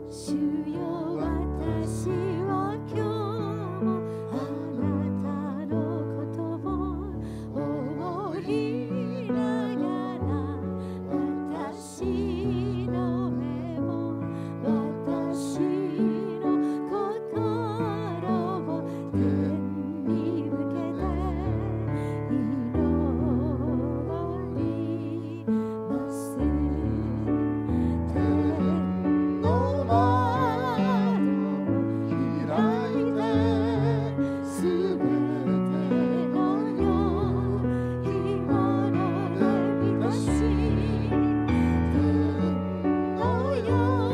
主よ、私は今日もあなたのことを思いながら、私の目も私の心を天に向けて祈ります。天の窓を開いて、すべての良いもので満たし、天の喜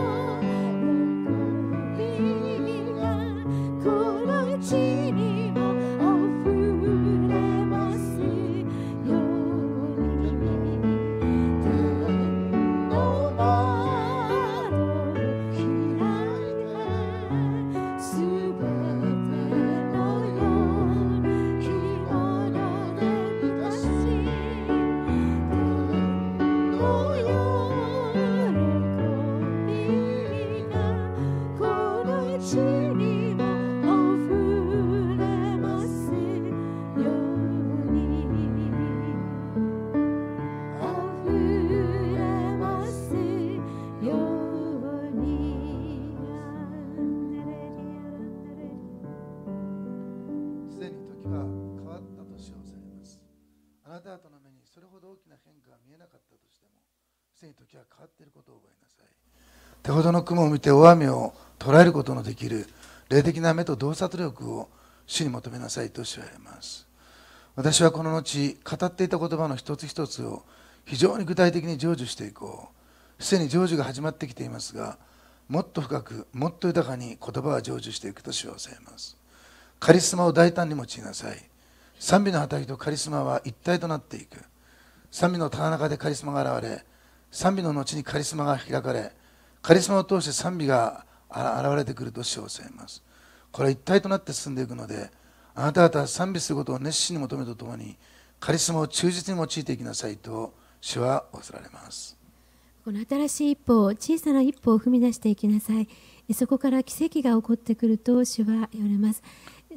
びがこの地にも溢れますように。天の窓を開いて、すべての良いもので満たし、天の喜びがこの地にも溢れますように。溢れますように。 すでに時は変わったと称されます。あなた方の目にそれほど大きな変化が見えなかったとしても、すでに時は変わっていることを覚えなさい。手ほどの雲を見て大雨を捉えることのできる霊的な目と洞察力を主に求めなさいと主は言われます。私はこの後語っていた言葉の一つ一つを非常に具体的に成就していこう。すでに成就が始まってきていますが、もっと深くもっと豊かに言葉は成就していくと主は教えます。カリスマを大胆に用いなさい。賛美の働きとカリスマは一体となっていく。賛美のただ中でカリスマが現れ、賛美の後にカリスマが開かれ、カリスマを通して賛美が現れてくると主は教えます。これは一体となって進んでいくので、あなた方は賛美することを熱心に求めるとともに、カリスマを忠実に用いていきなさいと主は仰せられます。 この新しい一歩、小さな一歩を踏み出していきなさい。そこから奇跡が起こってくると主は言われます。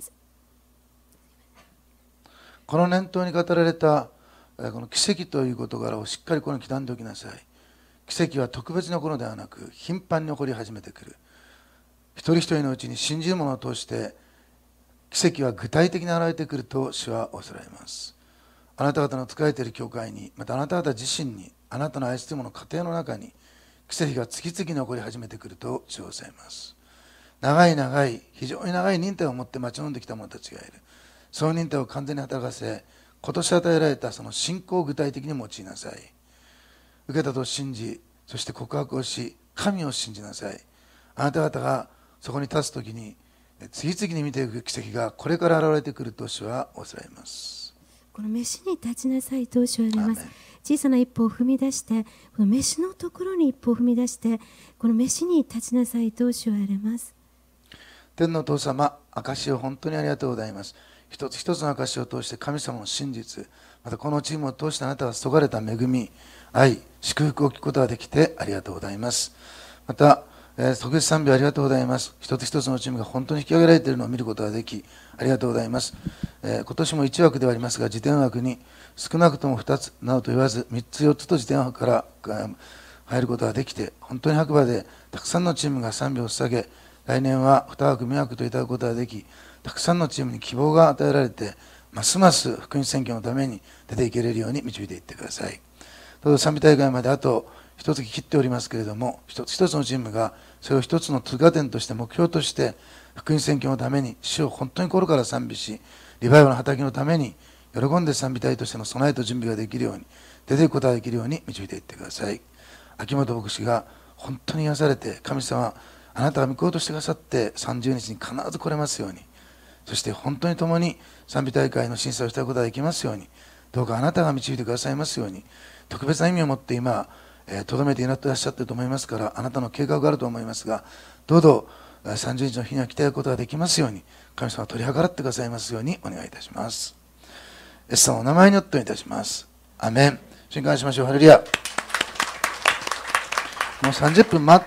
この念頭に語られたこの奇跡という事柄をしっかりここに刻んでおきなさい。奇跡は特別なものではなく頻繁に起こり始めてくる。一人一人のうちに信じる者を通して奇跡は具体的に現れてくると主は仰せられます。あなた方の仕えている教会に、またあなた方自身に、あなたの愛する者の家庭の中に奇跡が次々に起こり始めてくると主は仰せられます。長い非常に長い忍耐を持って待ち望んできた者たちがいる。その忍耐を完全に働かせ、今年与えられたその信仰を具体的に用いなさい。受けたと信じ、そして告白をし、神を信じなさい。あなた方がそこに立つときに次々に見ていく奇跡がこれから現れてくると主は仰せられます。 この飯に立ちなさいと主は言われます。小さな一歩を踏み出して、この飯のところに一歩を踏み出して、この飯に立ちなさいと主は言われます。 天のお父様、証を本当にありがとうございます。一つ一つの証を通して神様の真実、またこのチームを通してあなたが注がれた恵み、愛、祝福を聞くことができてありがとうございます。また、特別賛美ありがとうございます。一つ一つのチームが本当に引き上げられているのを見ることができありがとうございます。今年も1枠ではありますが、辞典枠に少なくとも2つなどと言わず3つ4つと辞典枠から入ることができて、本当に白馬でたくさんのチームが賛美を捧げ、来年は2枠2枠といただくことができ、たくさんのチームに希望が与えられて、ますます福音宣教のために出ていけれるように導いていってください。どうぞ賛美大会まであと一月切っておりますけれども、一つ一つのチームがそれを一つの通過点として目標として福音宣教のために主を本当に心から賛美し、リバイバルの働きのために喜んで賛美隊としての備えと準備ができるように、出ていくことができるように導いていってください。秋元牧師が本当に癒されて、神様あなたが御子としてくださって30日に必ず来れますように、そして本当に共に賛美大会の審査をしたことができますように、どうかあなたが導いてくださいますように、特別な意味を持って今とどめていらっしゃっていると思いますから、あなたの計画があると思いますが、どうぞ30日の日には来ていくことができますように、神様取り計らってくださいますようにお願いいたします。イエス様のお名前によってお願いいたします。アメン。主に感謝しましょう。ハレルヤ。もう30分待って